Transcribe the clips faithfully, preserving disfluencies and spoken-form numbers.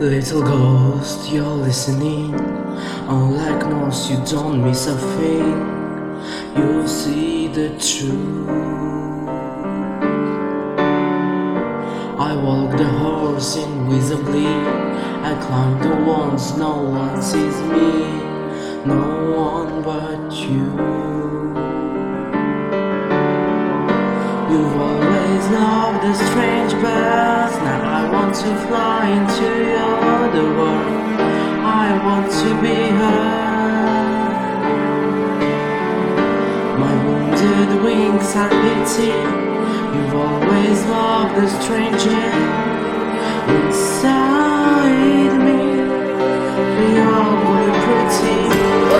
Little ghost, you're listening. Unlike most, you don't miss a thing. You see the truth. I walk the horse invisibly. I climb the ones no one sees me. No one but you. You've always loved the strange birds. Now I want to fly into your other world. I want to be heard. My wounded wings are beating. You've always loved the stranger inside me. You're really pretty.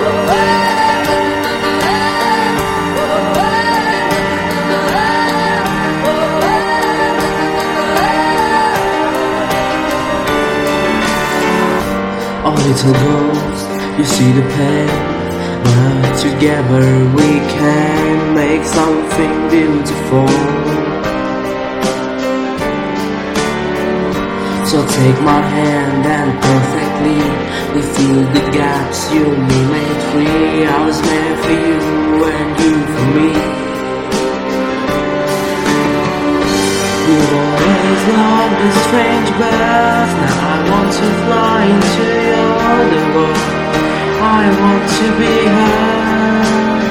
Oh little ghost, you see the pain, but together we can make something beautiful. So take my hand and perfectly we fill the gaps you made free. I was made for you and you for me. You've always loved the strange birds. Now I want to fly into your other world. I want to be heard.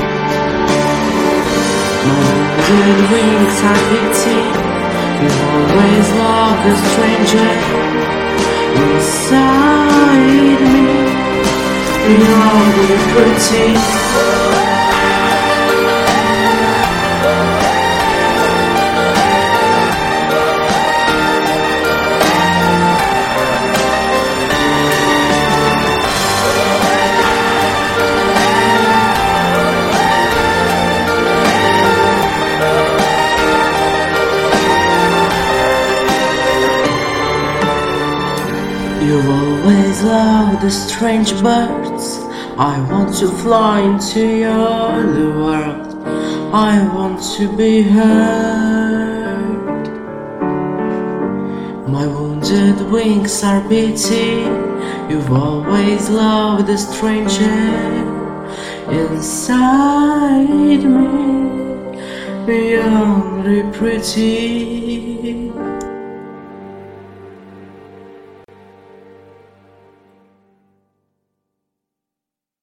My wounded wings are beating. You've always loved the stranger inside me. You're really pretty. You've always loved the strange birds. I want to fly into your other world. I want to be heard. My wounded wings are beating. You've always loved the stranger inside me. You're really pretty.